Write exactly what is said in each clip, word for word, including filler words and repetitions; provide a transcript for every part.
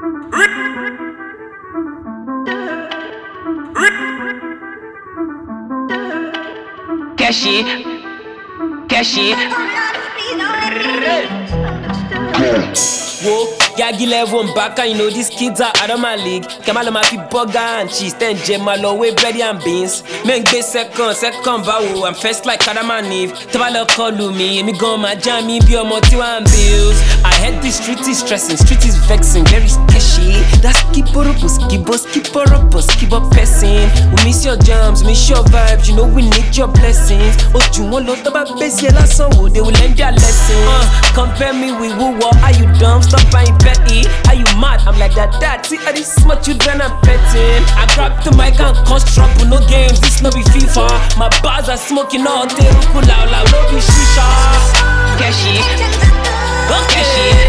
Cashy, Cashy. Whoa, Yagi level and Baka, you know these kids are out of my league. Kamala Mafi burger and cheese, then Jemalo with bread and beans. Make this second, second bow, I'm first like Adam and Eve. Tabala call me, me go my jammy, be a multi one bills. I head the street is stressing, street is vexing, very sketchy. That's keep up, keep us, keep up, keep up pressing. We miss your jams, miss your vibes, you know we need your blessings. Oh, you want lot about best, yeah, last song, they will learn their lesson. Uh, compare me with who, what are you dumb? Stop buying petty. Are you mad? I'm like that dad. See all these smart children I'm petting. I grab the mic and cause trouble. No games, this no be FIFA. My bars are smoking all day. Cool out loud, no be shisha. Cashy, Okay.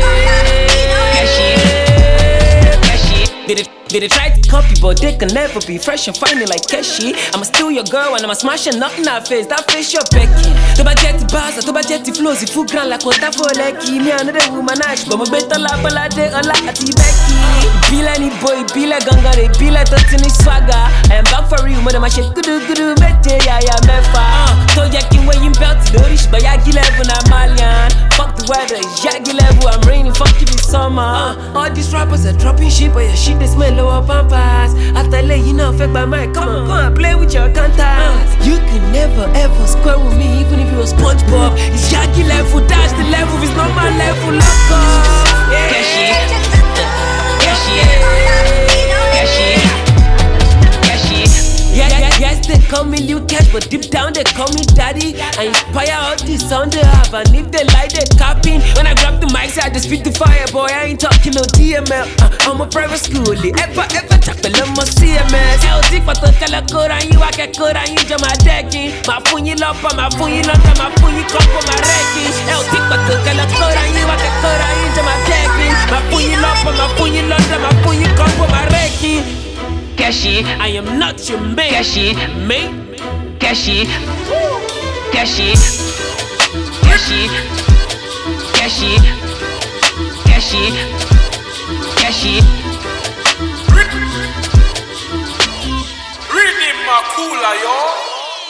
Cashy, Cashy. Did it, did it try to copy, but they can never be fresh and finding like Cashy. I'ma steal your girl and I'ma smash her nothing in her face. That face you're becking. To budget the bars, to budget the flows, if you grand like water for lucky. Me another woman, I but my better la bala de a la ati Becky. Be like any boy, be like ganga, they be like Totini swagger. I am back for you, mother, my shit good, good, mete, yeah, yeah, mefa. So Jackie, when you belt to the rich, but Yagi level, I'm Malian. Fuck the weather, Yagi level, I'm raining, fuck you this summer. Uh, all these rappers are dropping shit, but your shit they smell lower pampas. After lay, you know, affect my mind. Come on, come on, play with your contacts. You can never ever square with me, even if you a SpongeBob. It's Yagi level, that's the level, it's not my level, lock off. Yeah. Cashy, Cashy, Cashy, Cashy. Yeah, yeah, yes, they call me Liu Cash, but deep down they call me Daddy. I inspire all the sound they have, and if they lie, they capping. When I grab the mic, say I just spit the fire, boy, I ain't talking no D M L. Uh, I'm a private school, ever, ever talk to them, my C M S. L T, but the color code on you, I can code on you, jam my decking. My funny lump, my funny lump, my funny cup, my wrecking. L T, but the color code on you, I can code on you, jam my decking. My funny lump, my funny lump, my funny cup, my wrecking. Cashy, I am not your mate. Cashy, Mate. Cashy, Cashy, Cashy, Cashy, Cashy, Cashy. Rhythm Makula, yo.